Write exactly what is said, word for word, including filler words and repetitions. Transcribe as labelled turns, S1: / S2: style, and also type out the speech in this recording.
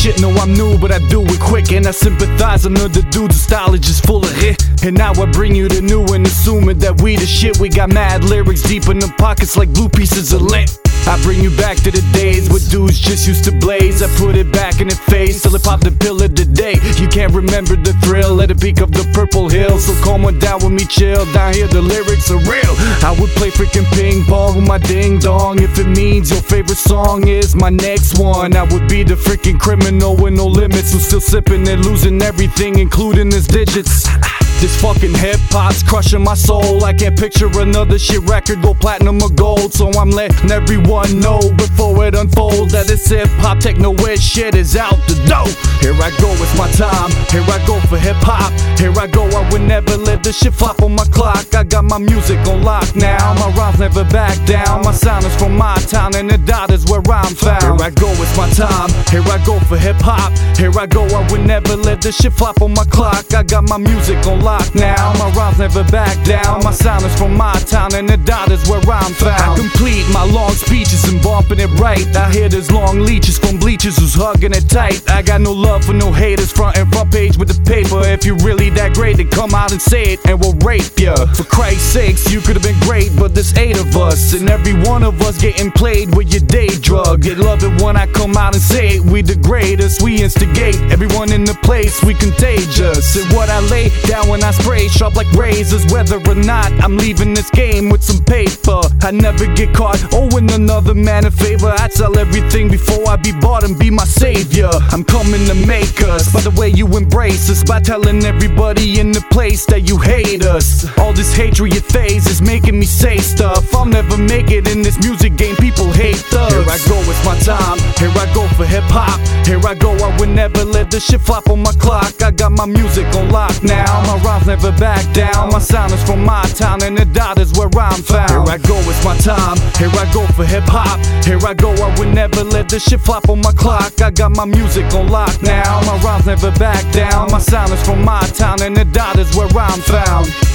S1: shit, no I'm new, but I do it quick. And I sympathize on other dudes, the style is just full of it. And now I bring you the new and assuming that we the shit. We got mad lyrics deep in the pockets like blue pieces of lint. I bring you back to the days where dudes just used to blaze. I put it back in the face till it popped the pill of the day. You can't remember the thrill at the peak of the purple hills, so calm on down with me, chill. Down here the lyrics are real. I would play freaking ping pong with my ding dong if it means your favorite song is my next one. I would be the freaking criminal with no limits, who's still sipping and losing everything, including his digits. This fucking hip-hop's crushing my soul. I can't picture another shit record go platinum or gold. So I'm letting everyone know before it unfolds that this hip-hop techno-ish shit is out the door. Here I go, it's my time. Here I go for hip-hop. Here I go, I would never let this shit flop on my clock. I got my music on lock now. My rhymes never back down. My sound is from my town and the dot is where I'm found. Here I go, it's my time. Here I go for hip-hop. Here I go, I would never let this shit flop on my clock. I got my music on lock now. My rhymes never back down. My sound is from my town and the dot is where I'm found. I complete my long speeches and bumping it right. I hear there's long leeches from bleachers who's hugging it tight. I got no love for no haters, front and front page with the paper. If you're really that great, then come out and say it and we'll rape ya. For Christ's sakes, you could've been great, but there's eight of us, and every one of us getting played with your day drug. They love it when I come out and say it. We the greatest, we instigate everyone in the place, we contagious. And what I lay down when I spray sharp like razors, whether or not I'm leaving this game with some paper. I never get caught owing another man a favor. I tell everything before I be bought and be my savior. I'm coming to make us by the way you embrace us, by telling everybody in the place that you hate us. All this hatred you phase is making me say stuff. I'll never make it in this music game, people hate thugs. Here I go, it's my time. Here I go for hip-hop. Here I go, I would never let this shit flop on my clock. I got my music on lock now. My rhymes never back down. My sound is from my town and the dot is where I'm found. Here I go, it's my time. Here I go for hip-hop. Here I go, I would never let this shit flop on my clock. I got my music on lock now. My rhymes never back down. My sound is from my town and the dot is where I'm found.